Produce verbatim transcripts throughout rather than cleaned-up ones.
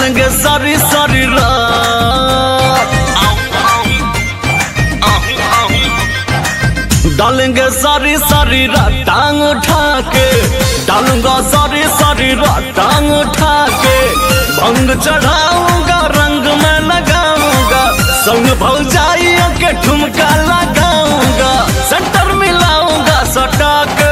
डालेंगे सारी सारी रात, डालेंगे सारी सारी रात टांग उठा के, डालूंगा सारी सारी रात टांग उठा के। भंग चढ़ाऊंगा रंग में लगाऊंगा, संग भौजाइयों के ठुमका लगाऊंगा, सेंटर मिलाऊंगा सटा के।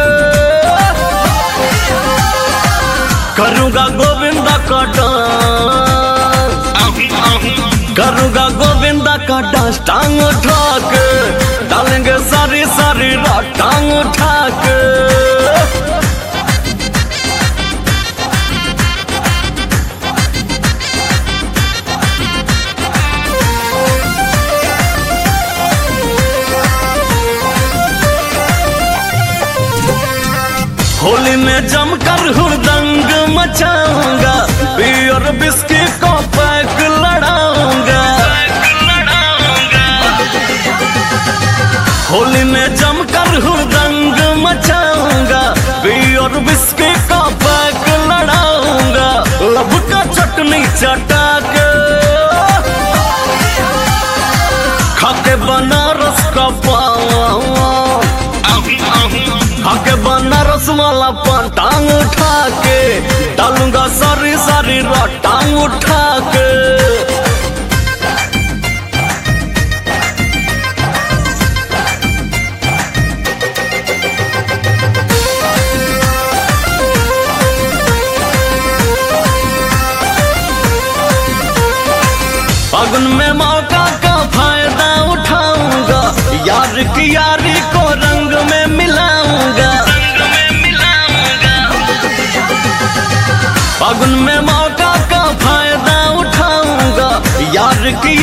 करूंगा गोविंदा का डांस, करूंगा गोविंदा का डांस टांग उठा के, डालेंगे सारी सारी रात टांग उठा के। होली में जमकर हुड़दंग मचाऊंगा, बियर बिस्की को पैक लड़ाऊंगा। होली में जमकर हुड़दंग मचाऊंगा, बियर बिस्की को पैक लड़ाऊंगा। लब का चटनी चटा के, खाके बनारस का पान, खाके बनारस वाला पान टांग उठा के, डालूंगा सारी सारी रात टांग उठा के। फागुन में मौका का फायदा उठाऊंगा, यार की यारी को रंग में मिलाऊंगा। फागुन में मौका का फायदा उठाऊंगा, यार की